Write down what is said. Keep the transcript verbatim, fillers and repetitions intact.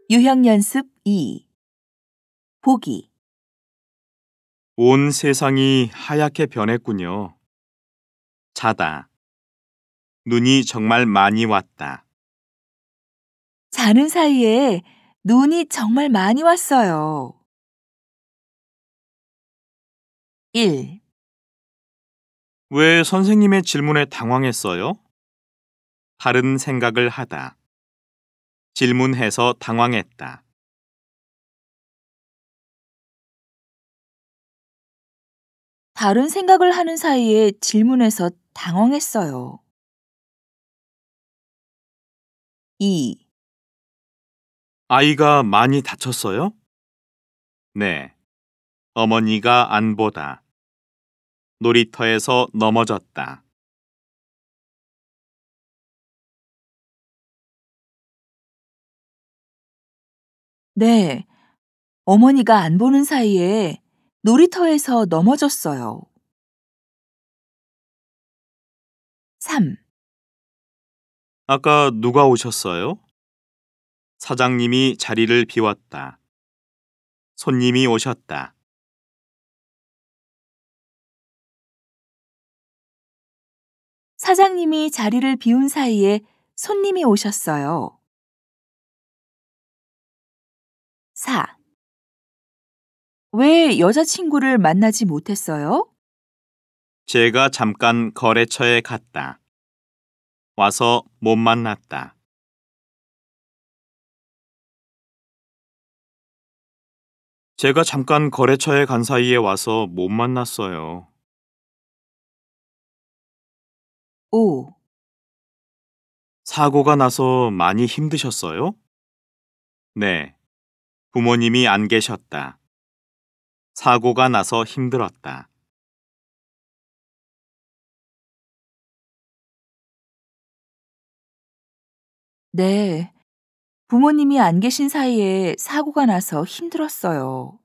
유형연습 이. 보기. 온 세상이 하얗게 변했군요. 자다. 눈이 정말 많이 왔다. 자는 사이에 눈이 정말 많이 왔어요. 일. 왜 선생님의 질문에 당황했어요? 다른 생각을 하다. 질문해서 당황했다. 다른 생각을 하는 사이에 질문해서 당황했어요. 이. 아이가 많이 다쳤어요? 네. 어머니가 안 보다. 놀이터에서 넘어졌다. 네. 어머니가 안 보는 사이에 놀이터에서 넘어졌어요. 삼. 아까 누가 오셨어요? 사장님이 자리를 비웠다. 손님이 오셨다. 사장님이 자리를 비운 사이에 손님이 오셨어요. 사. 왜 여자친구를 만나지 못했어요? 제가 잠깐 거래처에 갔다. 와서 못 만났다. 제가 잠깐 거래처에 간 사이에 와서 못 만났어요. 오. 사고가 나서 많이 힘드셨어요? 네. 부모님이 안 계셨다. 사고가 나서 힘들었다. 네. 부모님이 안 계신 사이에 사고가 나서 힘들었어요.